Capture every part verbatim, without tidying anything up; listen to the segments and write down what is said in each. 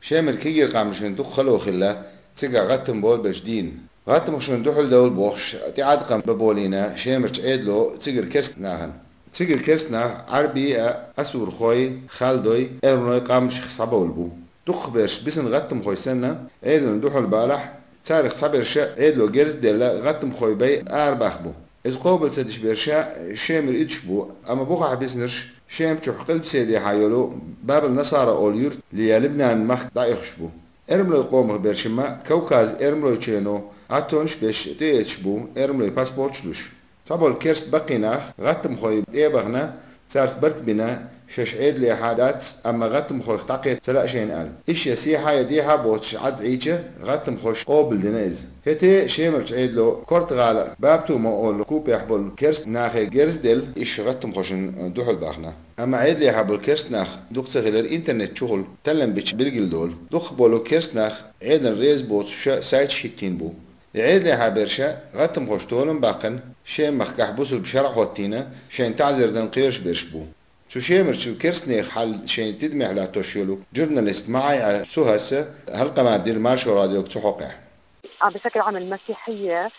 شامر كيجر قام شن دخلوا خلا تيجا غتم بول بجدين غتم شن دخل دول بوخش تعاد قام ببولينا شامر تعيدلو تيجر كرست ناهن تيجر كرست ناه عربي أسور خوي خالدوي إرنوي قامش صبول بو دخ برش بسن غتم خوي سنة عيدلو دخل بالح تاريخ صبر شا عيدلو جرز دلا غتم خوي بي أرباخ بو إذ قوبل سدش برشا شامر إدشبو أما بوقع بيسنرش شام تحقل سيدي حيولو باب النصارى أوليور ليا لبنان مخ دايخشبو إرملو قوم برشما كوكاز إرملو تشينو عطونش بيش تيتشبو إرملو باسبورت شلوش صابول كيرست بقيناخ غتم خوي إيبغنا صارت برت بنا شش عيد لي حادات أما غتم خوي تقيت سلا شين قال إيش يسيحة يديها بوتش عد عيجة غتم خوش قوبل دنيز هتي شيمرش عيد له كورت غالا بابتو ما أقول كوب يحبل كيرست ناخي جيرز دل إيش غتم خوشن دوحل باخنا أما عيد لي حبل كيرست ناخ دوق تغير إنترنت شغل تلم بيش بلجل دول دوق بولو كيرست ناخ عيد الريز بوتش سايت شيتين بو عيد لي حبرشة غتم خوش تولم باقن شيم مخكح بوسل بشرع خوتينا شين تعذر دن قيرش بيرشبو شو شيمر شو كيرسني حل شين تدمع على توشيلو جورناليست معي سوهسة هلقة ما دير مارشو راديو تحقق بشكل عام المسيحية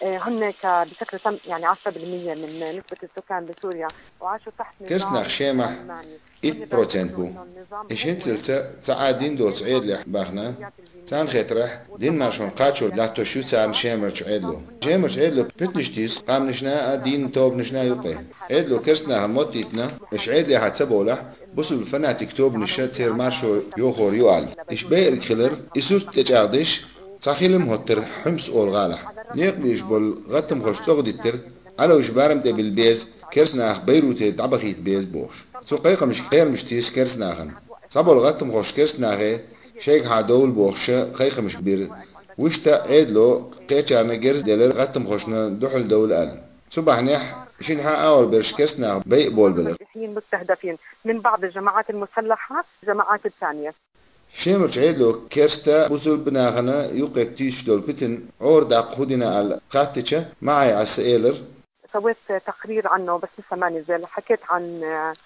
هن بشكل تم يعني عشرة بالمية من نسبة السكان بسوريا وعاشوا تحت نظام كيرسناخ شيمح ثمانية بالمية بو إيش انت تعادين دو تعيد لح باخنا تان خيترح دين مارشون قاتشو لا توشو تان شيمر تعيدلو شيمر تعيدلو بتنشتيس قام نشنا دين توب نشنا يقي عيدلو كيرسناخ موتيتنا إيش عيد لي حتسبولح بصوا الفناتيك توب نشا تصير مارشو يوخور يوال إيش بيرك خلر إسوس تجاردش صاخيلم هوتر حمس أول غالح نيقليش بول غتم خوش تغديتر على وش بارم تبي البيز كرسناخ بيروت تعبخيت بيز بوش سو قيقة مش غير مش تيس كرسناخن صابول غتم خوش كرسناخي شيك هادول بوخش قيقة مش كبير وشتا عيدلو قيتشارنا جرز ديلر غتم خوشنا دحل دول آل صبح نح شين حا أول برش كرسناخ بي بول بلر مستهدفين من بعض الجماعات المسلحة الجماعات الثانية شيمرش عيدلو كيرستا بوزول بناغنا يوقف تيش دول بتن عور داق خودنا على قاتشة معي على السئيلر سويت تقرير عنه بس لسه ما نزل حكيت عن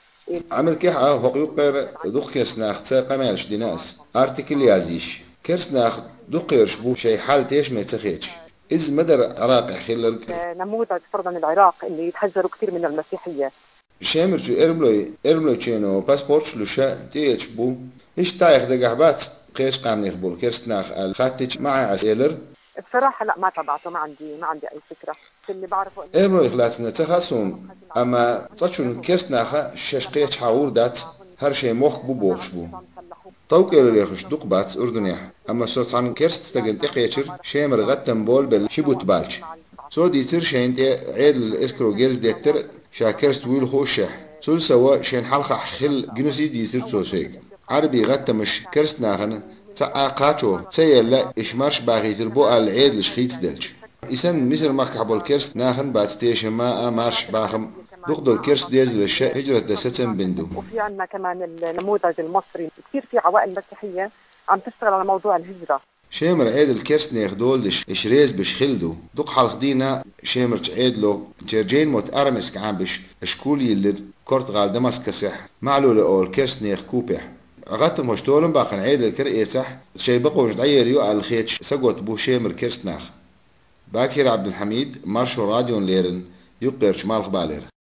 عمل كيح اه هو يقر دوق كيرسناخ تسا قمالش ديناس ارتكل يازيش كيرسناخ دوقيرش بو شي حال تيش ما يتخيتش إذ مدر عراق خلر نموذج فرضا العراق اللي يتهجروا كثير من المسيحية شامرجو إرملوي إرملو تشينو باسبورت لوشا تيش بو إيش تايخ دقحبات قيش قام يخبر كيرستناخ الخاتج معي عسيلر بصراحة لا ما تبعته ما عندي ما عندي أي فكرة اللي بعرفه إرملو إخلاتنا تخصون أما تشون كيرستناخ ششقيش حاور دات هر شي موخ بو بوخش بو توقيل ليخش دقبات أردنيح أما صوت عن كيرست تجن تقيتشر شيمر غتن بول بل شبوت بالش سو ديتر شين تي عيد الإسكرو جيرز ديتر شاكرست ويل خوشح سول سوا شين حلقة خل جنسي ديتر سوسيك عربي غتمش كرستناخن تا قاتو سيلا إشمارش باغي تربو العيد لشخيت دلش إسان مصر ماك حبول كرست ناخن باتستيش ما مارش باخم دقدو الكرست ديز للشاء هجرة دستن بندو وفي عنا كمان النموذج المصري كثير في عوائل مسيحية عم تشتغل على موضوع الهجرة شامر عيد الكرست نيخ دولدش إشريز بش خلدو دق حلق دينا شامر عيد له جرجين موت أرمس كعام بش اشكولي اللي كورت غال دمسكسح معلولة أول كرست نيخ كوبح غتم هشتولن باقن عيد الكر إيسح شي بقوش دعيريو على الخيتش سقوت بو شامر كرست ناخ باكر عبد الحميد مارشو راديون ليرن يقرش مالخ بالير